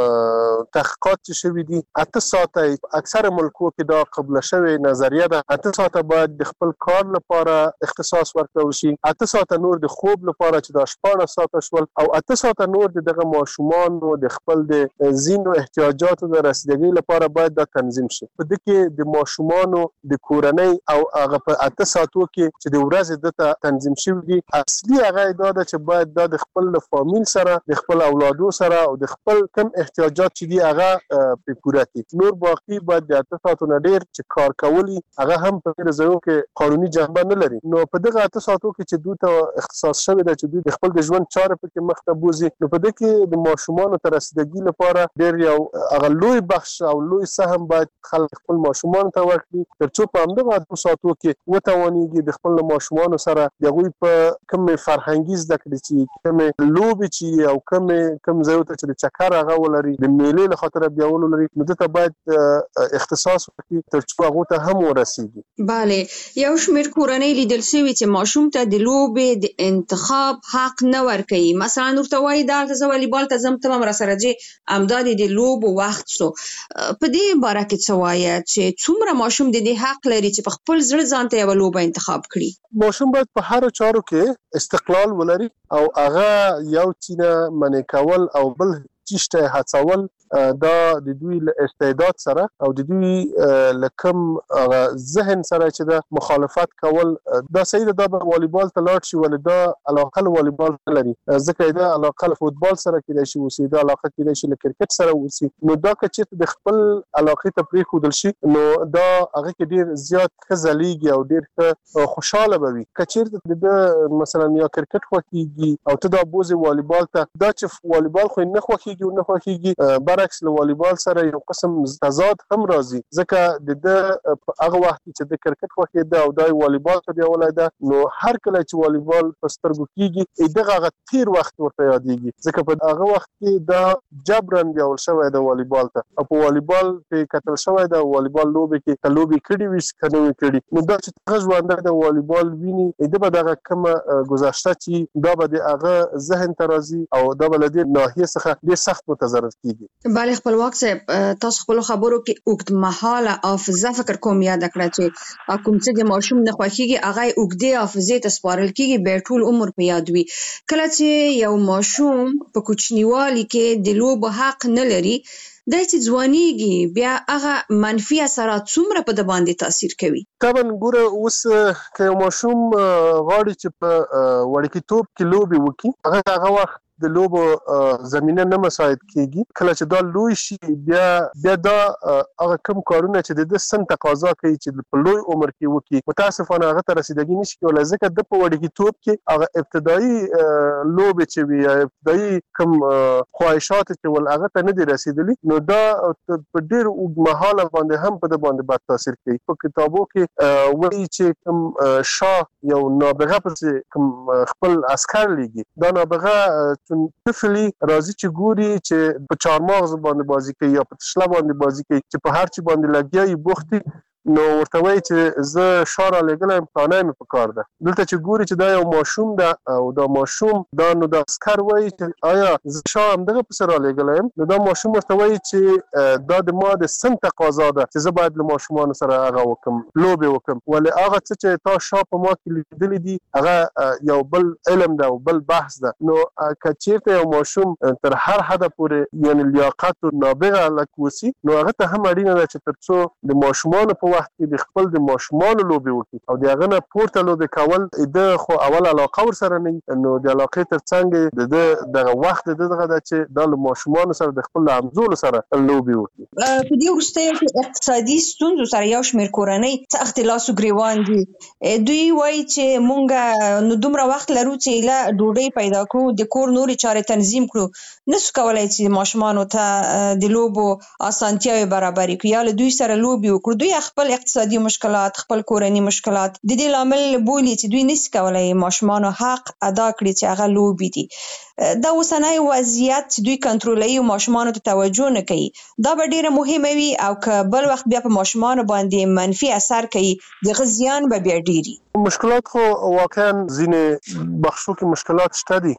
S15: تحقیقات چې شوي دي، اته ساعته اکثر ملکو کې دا قبول شوی نظریه ده، اته ساعته باید د خپل کار لپاره اختصاص ورکړل شي، اته ساعته نور د خوب لپاره چې دا شپږ ساعته شول، او اته ساعته نور دغه ماشومان او د خپل د زینو احتیاجاتو د رسیدګۍ لپاره باید دا تنظیم شي. په دې کې د ماشومان د کورنۍ او هغه په اته ساعتو کې چې د ورځې د تنظیم شوی دي، اصلي هغه دا ده چې باید دا د خپل فامیل سره، د خپل اولادو سره او د خپل کم احتیاجات چې دي هغه په پوره کړي. نور باقي باید د اته ساعتو نه ډیر چې کار کوي هغه هم په ډیر ځایو کې قانوني جنبه نه لري. نو په دغه اته ساعتو کې چې دوی ته اختصاص شوی دی چې دوی خپل د ژوند چاره پکې مخته بوزي، نو په دې کې د ماشومان ته رسیدګي لپاره ډېر یو هغه لوی بخش او لوی سهم باید خلک خپل ماشومان ته ورکړي، ترڅو په همدغه اته ساعتو کې وتوانیږي د خپل ماشومان سره د هغوی په کوم فرهنګي زده کړې چې کوم لوبې چې او کوم کوم ځایو ته چې د چکر هغه ولري، د میلې له خاطره بیا ولري، نو دته باید اختصاص وکړي ترڅو هغه ته هم ورسیږي.
S14: bale یو شمېر کورنۍ لیدل شوي چې ماشوم ته د لوبې د انتخاب حق نه ورکوي، مثلا ورته وایي دلته زه والیبال ته ځم، ته به هم راسره ځې، همدا د لوبو وخت سو. په دې باره کې څه وایه چې څومره ماشوم د دې حق لري چې په خپل زړه ځان ته یوه لوبه انتخاب کړي؟
S15: ماشوم باید په هر چارو کې استقلال ولري او هغه یو چینه منې کول او بل چیشته هڅول دا د دوی استعداد سره او د دوی لکم ذهن سره چې دا مخالفت کول دا صحیح ده. دا والیبال ته لاړ شي ولې دا علاقه له والیبال نه لري، ځکه دا علاقه له فوتبال سره کېدای شي وسی، دا علاقه کېدای شي له کرکټ سره وسی. نو دا که چې د خپل علاقې ته پرېښودل شي نو دا هغه کې ډیر زیات ښه ځلیږي او ډیر ښه خوشاله به وي. که چېرته د مثلا یا کرکټ خوښېږي او ته دا بوزې والیبال ته، دا چې والیبال خو نه خوښېږي او نه خوښېږي، برعکس له والیبال سره یو قسم تضاد هم راځي، ځکه د د هغه وخت چې د کرکټ خوښېده او دا والیبال ته بیا ولایده، نو هر کله چې والیبال په سترګو کېږي دغه هغه تیر وخت ورته یادېږي، ځکه په هغه وخت کې دا جبرن بیاول شوی د والیبال ته او په والیبال کې کتل شوی د والیبال لوبې کې که لوبې کړي وي که نه وي کړي، نو دا چې هغه ژوندی د والیبال ویني د به دغه کومه ګذشته چې دا به د هغه ذهن ته راځي او دا به له دې ناحیې څخه ډېر سخت متضرر کېږي.
S14: bale خپلواک صاحب، تاسو خپل خبرو کې اوږدمهاله حافظه فکر کوم یاد کړه چې کوم څه د ماشوم نه خوښېږي هغه یې اوږدې حافظې ته سپارل کېږي، بیا ټول عمر په یاد وي. کله چې یو ماشوم په کوچنیوالي کې د لوبو حق نه لري، دا چې ځوانیږي بیا هغه منفي اثرات څومره په د باندې تاثیر کوي؟
S15: طبعا ګوره اوس که یو ماشوم غواړي چې په وړکتوب کې لوبې وکړي، هغه هغه وخت د لوبو زمینه نه مساعد کیږي. کله چې دا لوی شي بیا بیا دا هغه کوم کارونه چې د سن تقاضا کوي چې په لوی عمر کې وکړي، متاسفانه هغه ته رسیدګي نشي کولی، ځکه د په وړکتوب کې هغه ابتدایي لوبې چې وي، هغه کوم خواهشات چې ول هغه ته نه دي رسیدلي، نو دا په ډېر اوږدمهاله باندې هم په د باندې بد تاثیر کوي. په کتابو کې وایي چې کوم شاه یو نابغه پسې کوم خپل عسکر لیږي، دا نابغه طفلی راځي چې ګوري چې په چارمغز باندې بازی کوي یا په تشله باندې بازی کوي، چې په هر چی باندې لګیا یي بوختي، نو ورته وایي چې زه شا را لېږلی یم فلانی مې په کار ده. دلته چې ګوري چې دا یو ماشوم ده او دا ماشوم دا نو د عسکر وایي چې آیا زه شا همدغه پسې را لېږلی یم. نو دا ماشوم ورته وایي چې دا د ما د سن تقاضا ده چې زه باید له ماشومانو سره هغه وکړم، لوبې وکړم، ولې هغه څه چې تا شا په ما کې لیدلي دي هغه یو بل علم ده او بل بحث ده. نو که چېرته یو ماشوم تر هر حده پورې یعنې لیاقت و نابغه هلک اوسي نو هغه ته هم اړینه ده چې تر څو د ماشومانو په وخت کې د خپل د ماشومانو لوبې وکړي او د هغه نه پورته لوبې کول د خو اول علاقه ورسره نه وي. نو د علاقې تر څنګ د ده دغه وخت د دغه ده چې دا له ماشومانو سره د خپل همزولو سره لوبې وکړي.
S14: په دې وروستیو کې اقتصادي ستونزو سره یو شمېر کورنۍ سخت لاس و ګریوان دي. دوی وایي چې مونږ نو دومره وخت لرو چې له ډوډۍ پیدا کړو، د کور نورې چارې تنظیم کړو، نسو کولی چې ماشومانو ته د لوبو اسانتیاوې برابرې کړو یا له دوی سره لوبې وکړو. دوی خپل اقتصادي مشکلات، خپل کورني مشکلات د دې لامل بولي چې دوی نسي کولی ماشومانو حق ادا کړي چې هغه لوبې دي. دا اوسنی وضعیت چې دوی کنټرولوي او ماشومانو ته توجه نه کوي، دا به ډیره مهمه وي او که بل وخت بیا په ماشومانو باندې منفي اثر کوي دغه زیان به بیا ډیري.
S15: مشکلات خو واقعا ځینې بخشو کې مشکلات شته دي،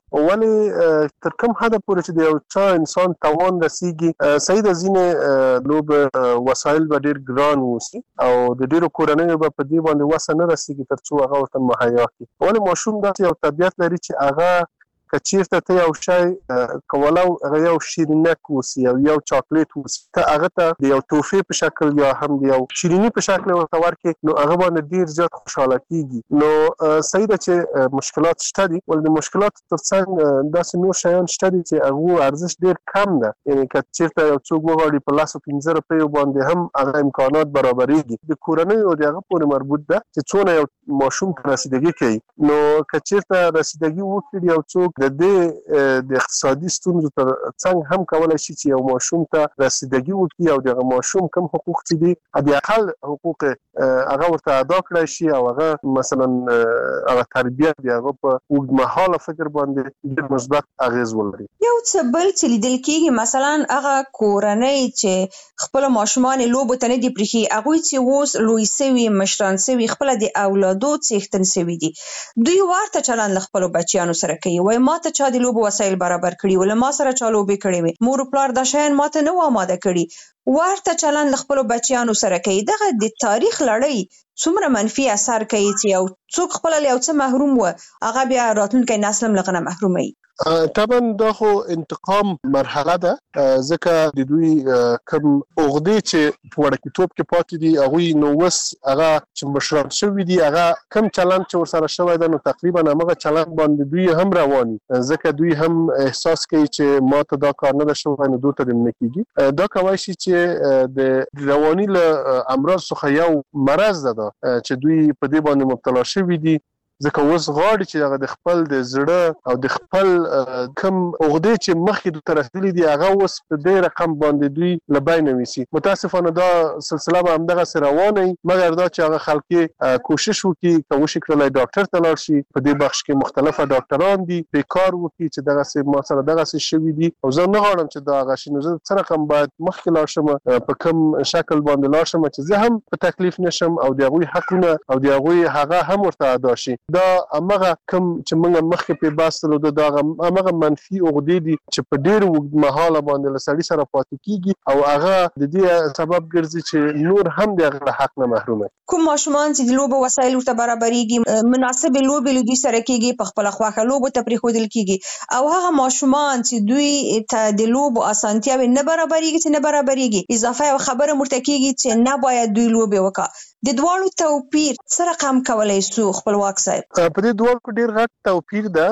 S15: ولې تر کوم حده پورې چې د یو چا انسان توان رسیږي صحیح ده ځینې لوب وسایل به ډیر ګران اوسي او د ډیرو کورنیو به په دې باندې وسه نه رسیږي تر څو هغه ورته مهیا کړي. ولې ماشوم داسې یو طبیعت لري چې هغه که چیرته ته یو شی کولو هغه یو شیرینک اوسي او یو چاکلیټ اوسي ته هغه ته د یو تحفې په شکل یا هم د یو شیریني په شکل ورته ورکړې نو هغه باندې ډیر زیات خوشحاله کیږي. نو صحیح ده چې مشکلات شته دي، ولې د مشکلاتو ترڅنګ داسې نور شیان شته دي چې هغه ارزښت ډیر کم ده. یعنې که چیرته یو څوک وغواړي په لسو پنځه روپیو باندې هم هغه امکانات برابرېږي. د کورنیو د هغه پورې مربوط ده چې څونه یو ماشوم ته رسیدګي کوي. نو که چیرته رسیدګي وکړي یو څوک د دې د اقتصادي ستونزو تر څنګ هم کولای شي چې یو ماشوم ته رسیدګي وکړي او دغه ماشوم کوم حقوق چې دي د اقل حقوق هغه ورته ادا کړی شي او هغه مثلا هغه تربیت دی هغه په اوږدمهاله فکر باندې ډېر مثبت اغېز ولري.
S14: یو څه بل چې لیدل کېږي مثلا هغه کورنۍ چې خپل ماشومان لوبو ته نه دي پرېښي، هغوی چې اوس لوی سوي مشران سوي خپله د اولادو څښتن سوي دي، دوی ورته چلند له خپلو بچیانو سره کوي. وایي ما ته چا د لوبو وسایل برابر کړي ولا ما سره چا لوبې کړې وي، مور و پلار دا شیان ما ته نه و آماده کړي. ورته چلند له خپلو بچیانو سره کوي. دغه د تاریخ لړۍ څومره منفي اثر کوي چې یو څوک خپله له یو څه محروم و هغه بیا راتلونکی نسل هم له هغه نه محروموي.
S15: طبعا دا خو انتقام مرحله ده، ځکه د دوی کوم عقدې چې په وړکتوب کې پاتې دي هغوی نو اوس هغه چې مشران شوي دي هغه کوم چلند چې ورسره شوی ده نو تقریبا همغه چلند باندې دوی هم رواني، ځکه دوی هم احساس کوي چې ما ته دا کار نه ده شوی نو دوی ته دې نه کېږي. دا کولی شي چې د رواني له امراض څخه یو مرض ده چې دوی په دې باندې مبتلا شوي دي، ځکه اوس غواړي چې هغه د خپل د زړه او د خپل کوم عقدې چې مخکې دوی ته رسېدلي دي هغه اوس په دې رقم باندې دوی له بینه ویسي. متاسفانه دا سلسله به همدغسې روانه وي، مګر دا چې هغه خلک کوشش وکړي که وشي کړلی ډاکټر ته لاړ شي. په دې بخش کې مختلفه ډاکټران دي، پرې کار وکړي چې دغسې ما سره دغسې شوي دي او زه نه غواړم چې دا هغه شي. نو زه څه رقم باید مخکې لاړ شم، په کوم شکل باندې لاړ شم چې زه هم په تکلیف نشم او د هغوی حقونه او د هغوی هغه هم ورته ادا شي. دا همغه کوم چې موږ مخکې پرې بحث درلود دا همغه منفي عقدې دي چې په ډېر اوږدمهاله باندې له سړي سره پاتې کېږي او هغه د دې سبب ګرځي چې نور هم د هغه له حق نه محرومه.
S14: کوم ماشومان چې د لوبو وسایل ورته برابرېږي، مناسبې لوبې له دوی سره کېږي، په خپله خوښه لوبو ته پرېښودل کېږي، او هغه ماشومان چې دوی ته د لوبو اسانتیاوې نه برابرېږي چې نه برابرېږي، اضافه یو خبره ورته کېږي چې نه باید دوی لوبې وکړه. د دواړو توپیر څه رقم کولی سو خپلواک صاحب؟
S15: په دې دواړو کې ډېر غټ توپیر ده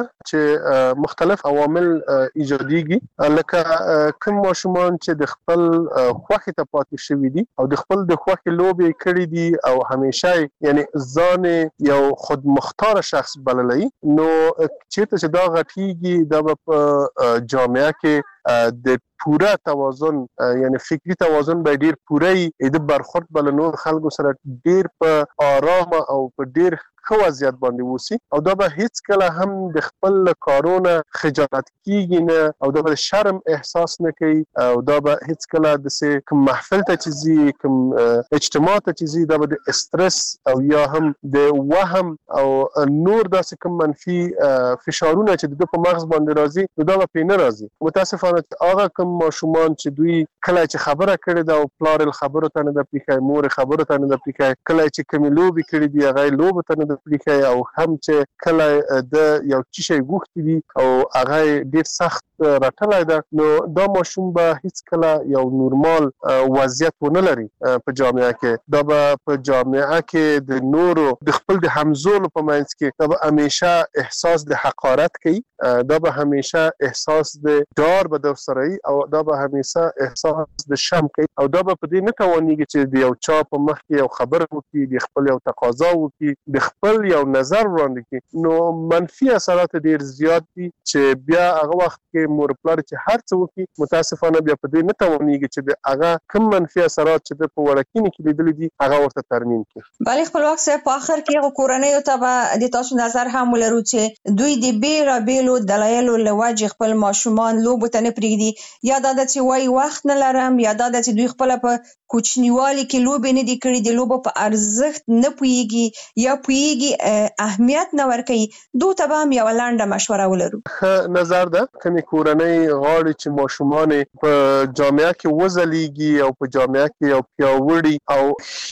S15: چې مختلف عوامل ایجادېږي، لکه کوم ماشومان چې د خپل خوښې ته پاتې شوي دي او د خپل د خوښې لوبې کړي دي او همیشه یعنې ځان یو خودمختاره شخص بللی، نو چېرته چې دا غټېږي دا به په جامعه کې د پوره توازن یعنی فکری توازن به ډیر پوره ای د برخورد بل نور خلکو سره ډیر په آرام او په ډیر ښه وضعیت باندې وسی او دا به هیڅ کله هم د خپل کارونه خجالت کیږي نه او دا به شرم احساس نه کوي او دا به هیڅ کله د سه کوم محفل ته چیزي کوم اجتماع ته چیزي دا به د استرس او یا هم د وهم او نور داسې کوم منفي فشارونه چې د په مغز باندې راځي نو دا به نه راځي. متاسفانه هغه کوم ماشومان چې دوی کله چې خبره کړې ده او پلار خبرو ته نه د پریخای مور خبرو ته نه د پریخای کله چې کوم لوبي کړې دي هغه لوب ته نه د پریخای او هم چې کله د یو چی شي غوښتي دي او هغه ډیر سخت راټلای ده نو دا ماشوم به هیڅ کله یو نورمال وضعیت ونه لري په جامعه کې. دا به په جامعه کې د نورو د خپل د همزولو په منځ کې دا به همیشه احساس د حقارت کوي، دا به همیشه احساس د ډار به در سره او دا به همیشه احساس د شم کوي او دا به په دې نه توانېږي چې د یو چا په مخ کې یو خبره وکړي، د خپل یو تقاضا وکړي، د خپل یو نظر وړاندې کړي. نو منفي اثرات ډیر زیات دي چې بیا هغه وخت کې مور پلار چې هر څه وکړي متاسفانه بیا په دې نه توانېږي چې د هغه کوم منفي اثرات چې په وړکینه کې لیدل دي هغه ورته ترمیم کړي.
S14: بلې خپلواک صاحب په اخر کې کورنۍ ته به د تاسو نظر هم ولرو چې دوی د بیره بیلو دلایلو لوجه خپل ماشومان لوب ته نه پریږدي، یا دا چې وای وخت نه لرم، یا دا چې دوی خپل په کوچنیوالي کې لوب نه دي کړی، د لوب په ارزښت نه پويږي یا پويږي اهمیت نه ورکوي. دوی ته هم یو لنډه مشوره ولرو.
S15: نظر ده کمی کورنۍ غواړي چې ماشومان په جامعه کې وځلېږي او په جامعه کې یو پیاوړي او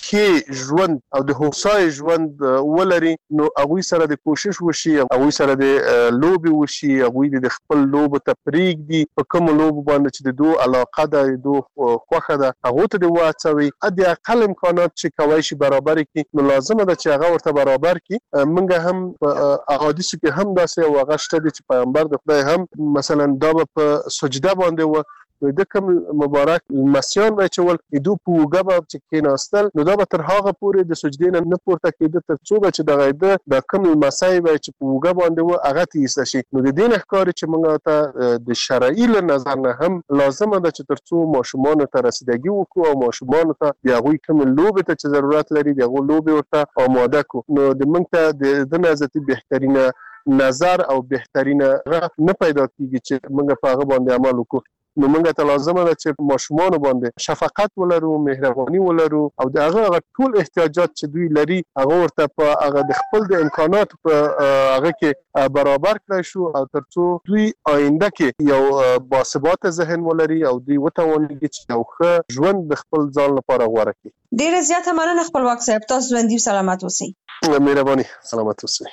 S15: ښه ژوند او د هوسای ژوند ولري نو هغه سره د کوشش وشي، هغه سره د لوب وشي، هغه د خپل لوب ته پریږدي په کوم لوب باندې چې د دوه علاقه ده، د دوه خوخه ده، هغه ته د واچوي. ادي اقل امکانات چې کوي شي برابر کی نو لازمه ده چې هغه ورته برابر کی. منګه هم احادیث کې هم داسې واغ شته چې پیغمبر د خدای هم مثلا دا په سجده باندې و د کوم مبارک مسیان به چول دو پوګه به چې کېناستل نو دا به تر هغه پورې د سجدې نه پورته کېده تر څو چې د غیده د کوم مسای به چې پوګه باندې و هغه تیسته شي. نو د دې ښکار چې موږ ته د شرعي له نظر نه هم لازمه ده چې تر څو ماشومان ته رسیدګي وکړو او ماشومان ته د هغه کوم لوب ته چې ضرورت لري د هغه لوب ورته آماده کو. نو د موږ ته د نازتي بهترینه نظر او بهترینه نه پیدا کیږي چې موږ په هغه باندې عمل وکړو. نو موږ ته لازمه ده چې ماشومان باندې شفقت ولرو، مهرباني ولرو او د هغه ټول احتیاجات چې دوی لري هغه ورته په هغه د خپل د امکانات په هغه کې برابر کړی شو او ترڅو دوی آینده کې یو باثبات ذهن ولري او دوی وتوانېږي چې یو ښه ژوند د خپل ځان لپاره غوره کړي.
S14: ډیره زیاته مننه خپلواک صاحب، تاسو ژوندي سلامت اوسئ.
S15: مهرباني، سلامت اوسئ.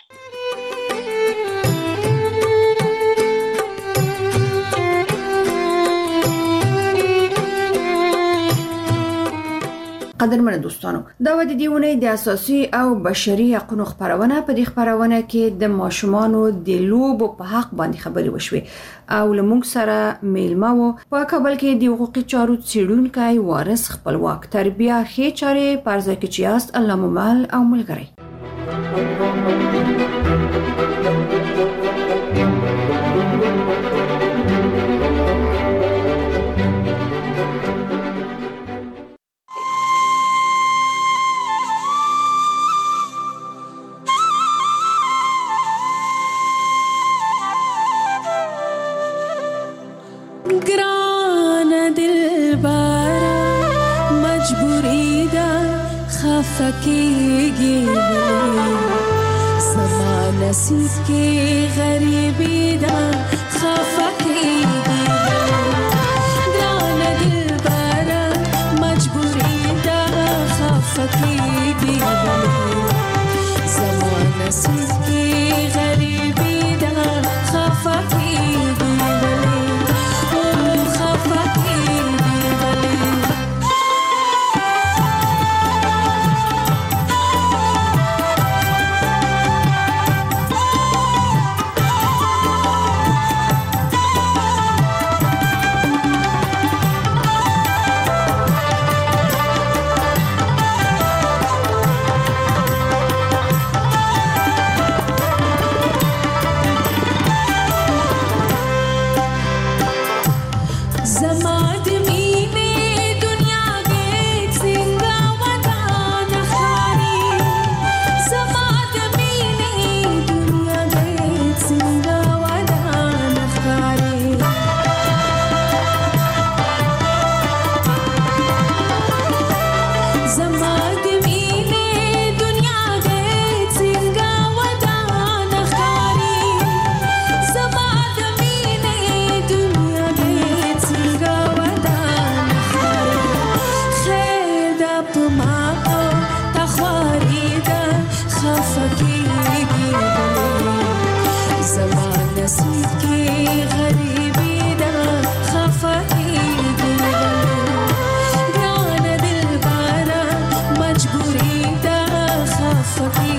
S10: قدرمن دوستانو، دا و د دیونه د اساسي او بشري حقوقو خبرونه په دې خبرونه کې د ماشومانو د لوب په حق باندې خبري وشوي او لمونږ سره میلمه وو په کابل کې د حقوقي چارو څیړونکو وارث خپلواک تربیه خې چارې پرځای کې چیاست الله ممل او ملګری.
S16: فکیږي زما نصیب کې غریبی دا خفکیږي ګران دلبر مجبوری دا خفکیږي زما نصیب کې غریبی دا خفکیږي په ما او تخواري دا خفقيږي زما نصیب کې غریبي دا خفقيږي ګران دل بارا مجبوري دا خفقيږي